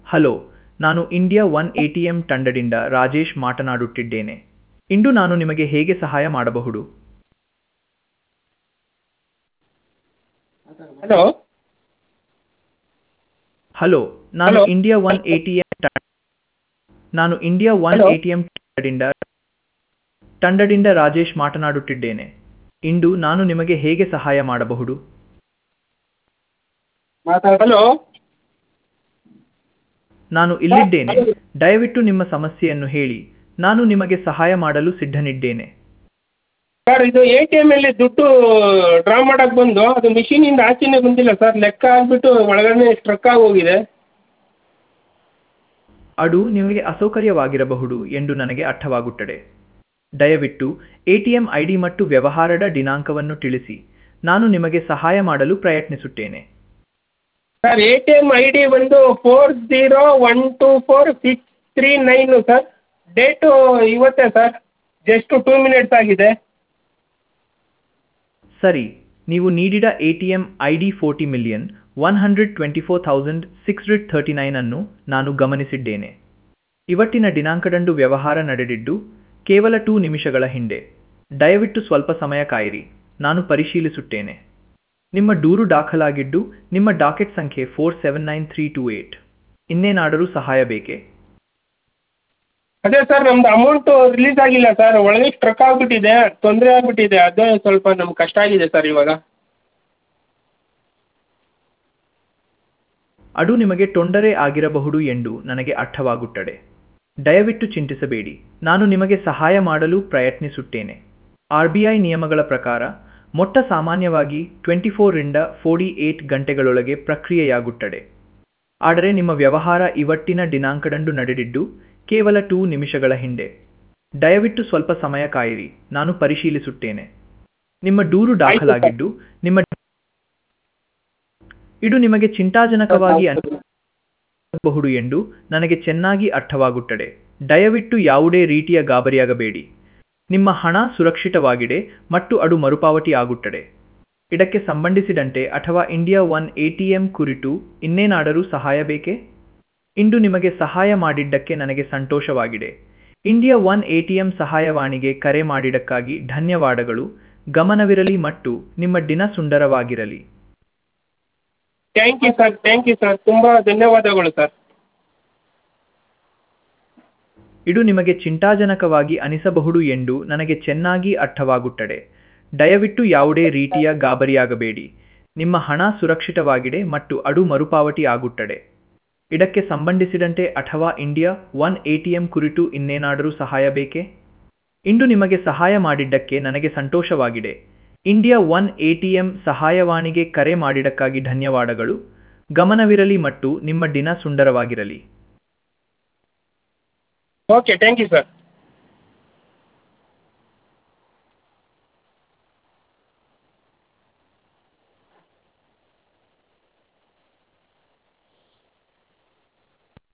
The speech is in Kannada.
ಹಲೋ, ನಾನು ಇಂಡಿಯಾ ಒನ್ ಎಟಿಎಂ ತಂಡದಿಂದ ರಾಜೇಶ್ ಮಾತನಾಡುತ್ತಿದ್ದೇನೆ. ಇಂದು ನಾನು ನಿಮಗೆ ಹೇಗೆ ಸಹಾಯ ಮಾಡಬಹುದು? ಹಲೋ. ಹಲೋ, ನಾನು ಹಲೋ. ಇಂಡಿಯಾ ಒನ್ ಎಟಿಎಂ ನಾನು ಇಂಡಿಯಾ ಒನ್ ಹಲೋ. ಎಟಿಎಂ ತಂಡದಿಂದ ರಾಜೇಶ್ ಮಾತನಾಡುತ್ತಿದ್ದೇನೆ. ಇಂದು ನಾನು ನಿಮಗೆ ಹೇಗೆ ಸಹಾಯ ಮಾಡಬಹುದು? ಹಲೋ. ನಾನು ಇಲ್ಲಿದ್ದೇನೆ. ದಯವಿಟ್ಟು ನಿಮ್ಮ ಸಮಸ್ಯೆಯನ್ನು ಹೇಳಿ. ನಾನು ನಿಮಗೆ ಸಹಾಯ ಮಾಡಲು ಸಿದ್ಧನಿದ್ದೇನೆ. ಸರ್, ಇದು ಎ ಟಿ ಎಮ್ ಅಲ್ಲಿ ದುಡ್ಡು ಡ್ರಾ ಮಾಡಕ್ಕೆ ಬಂದು ಅದು ಮಿಷಿನಿಂದ ಆಚೆನೇ ಬಂದಿಲ್ಲ ಸರ್. ಲೆಕ್ಕ ಆಗಿಬಿಟ್ಟು ಒಳಗಡೆ ಸ್ಟ್ರಕ್ ಆಗಿ ಹೋಗಿದೆ. ಅದು ನಿಮಗೆ ಅಸೌಕರ್ಯವಾಗಿರಬಹುದು ಎಂದು ನನಗೆ ಅರ್ಥವಾಗುತ್ತದೆ. ದಯವಿಟ್ಟು ಎಟಿಎಂ ಐಡಿ ಮತ್ತು ವ್ಯವಹಾರದ ದಿನಾಂಕವನ್ನು ತಿಳಿಸಿ. ನಾನು ನಿಮಗೆ ಸಹಾಯ ಮಾಡಲು ಪ್ರಯತ್ನಿಸುತ್ತೇನೆ. Sir, A T M I D ಬಂದು 40124639 ಸರ್. ಡೇಟು ಇವತ್ತೇ ಸರ್. ಜಸ್ಟ್ 2 ಮಿನಿಟ್ಸ್ ಆಗಿದೆ. ಸರಿ, ನೀವು ನೀಡಿದ ಎಟಿಎಂ ಐಡಿ 40,124,639 ಅನ್ನು ನಾನು ಗಮನಿಸಿದ್ದೇನೆ. ಇವತ್ತಿನ ದಿನಾಂಕದಂದು ವ್ಯವಹಾರ ನಡೆದಿದ್ದು ಕೇವಲ 2 ನಿಮಿಷಗಳ ಹಿಂದೆ. ದಯವಿಟ್ಟು ಸ್ವಲ್ಪ ಸಮಯ ಕಾಯಿರಿ, ನಾನು ಪರಿಶೀಲಿಸುತ್ತೇನೆ. ನಿಮ್ಮ ದೂರು ದಾಖಲಾಗಿದ್ದು ನಿಮ್ಮ ಡಾಕೆಟ್ ಸಂಖ್ಯೆ 479328. ಇನ್ನೇನಾದರೂ ಸಹಾಯ ಬೇಕೇ? ಅದೇ ಸರ್, ನಮ್ದು ಅಮೌಂಟು ರಿಲೀಸ್ ಆಗಿಲ್ಲ ಸರ್. ಒಳಗೆ ಸ್ಟ್ರಕ್ ಆಗಿಬಿಟ್ಟಿದೆ, ತೊಂದರೆ ಆಗಿಬಿಟ್ಟಿದೆ. ಅದೇ ಸ್ವಲ್ಪ ನಮ್ಗೆ ಕಷ್ಟ ಆಗಿದೆ ಸರ್ ಇವಾಗ. ಅದು ನಿಮಗೆ ತೊಂದರೆ ಆಗಿರಬಹುದು ಎಂದು ನನಗೆ ಅರ್ಥವಾಗುತ್ತದೆ. ದಯವಿಟ್ಟು ಚಿಂತಿಸಬೇಡಿ, ನಾನು ನಿಮಗೆ ಸಹಾಯ ಮಾಡಲು ಪ್ರಯತ್ನಿಸುತ್ತೇನೆ. RBI ನಿಯಮಗಳ ಪ್ರಕಾರ ಮೊತ್ತ ಸಾಮಾನ್ಯವಾಗಿ 24 ರಿಂದ 48 ಗಂಟೆಗಳೊಳಗೆ ಪ್ರಕ್ರಿಯೆಯಾಗುತ್ತದೆ. ಆದರೆ ನಿಮ್ಮ ವ್ಯವಹಾರ ಇವತ್ತಿನ ದಿನಾಂಕದಂದು ನಡೆದಿದ್ದು ಕೇವಲ 2 ನಿಮಿಷಗಳ ಹಿಂದೆ. ದಯವಿಟ್ಟು ಸ್ವಲ್ಪ ಸಮಯ ಕಾಯಿರಿ, ನಾನು ಪರಿಶೀಲಿಸುತ್ತೇನೆ. ನಿಮ್ಮ ದೂರು ದಾಖಲಾಗಿದ್ದು ಇದು ನಿಮಗೆ ಚಿಂತಾಜನಕವಾಗಿ ಅನಿಸಬಹುದು ಎಂದು ನನಗೆ ಚೆನ್ನಾಗಿ ಅರ್ಥವಾಗುತ್ತದೆ. ದಯವಿಟ್ಟು ಯಾವುದೇ ರೀತಿಯ ಗಾಬರಿಯಾಗಬೇಡಿ. ನಿಮ್ಮ ಹಣ ಸುರಕ್ಷಿತವಾಗಿದೆ ಮತ್ತು ಅದು ಮರುಪಾವತಿ ಆಗುತ್ತದೆ. ಇದಕ್ಕೆ ಸಂಬಂಧಿಸಿದಂತೆ ಅಥವಾ ಇಂಡಿಯಾ ಒನ್ ಎಟಿಎಂ ಕುರಿತು ಇನ್ನೇನಾದರೂ ಸಹಾಯ ಬೇಕೇ? ಇಂದು ನಿಮಗೆ ಸಹಾಯ ಮಾಡಿದ್ದಕ್ಕೆ ನನಗೆ ಸಂತೋಷವಾಗಿದೆ. ಇಂಡಿಯಾ ಒನ್ ಎಟಿಎಂ ಸಹಾಯವಾಣಿಗೆ ಕರೆ ಮಾಡಿದ್ದಕ್ಕಾಗಿ ಧನ್ಯವಾದಗಳು. ಗಮನವಿರಲಿ ಮತ್ತು ನಿಮ್ಮ ದಿನ ಸುಂದರವಾಗಿರಲಿ. Thank you sir. ತುಂಬ ಧನ್ಯವಾದಗಳು ಸರ್. ಇದು ನಿಮಗೆ ಚಿಂತಾಜನಕವಾಗಿ ಅನಿಸಬಹುದು ಎಂದು ನನಗೆ ಚೆನ್ನಾಗಿ ಅರ್ಥವಾಗುತ್ತದೆ. ದಯವಿಟ್ಟು ಯಾವುದೇ ರೀತಿಯ ಗಾಬರಿಯಾಗಬೇಡಿ. ನಿಮ್ಮ ಹಣ ಸುರಕ್ಷಿತವಾಗಿದೆ ಮತ್ತು ಅದು ಮರುಪಾವತಿ ಆಗುತ್ತದೆ. ಇದಕ್ಕೆ ಸಂಬಂಧಿಸಿದಂತೆ ಅಥವಾ ಇಂಡಿಯಾ ಒನ್ ಎಟಿಎಂ ಕುರಿತು ಇನ್ನೇನಾದರೂ ಸಹಾಯ ಬೇಕೇ? ಇಂದು ನಿಮಗೆ ಸಹಾಯ ಮಾಡಿದ್ದಕ್ಕೆ ನನಗೆ ಸಂತೋಷವಾಗಿದೆ. ಇಂಡಿಯಾ ಒನ್ ಎಟಿಎಂ ಸಹಾಯವಾಣಿಗೆ ಕರೆ ಮಾಡಿದ್ದಕ್ಕಾಗಿ ಧನ್ಯವಾದಗಳು. ಗಮನವಿರಲಿ ಮತ್ತು ನಿಮ್ಮ ದಿನ ಸುಂದರವಾಗಿರಲಿ. Okay, thank you sir.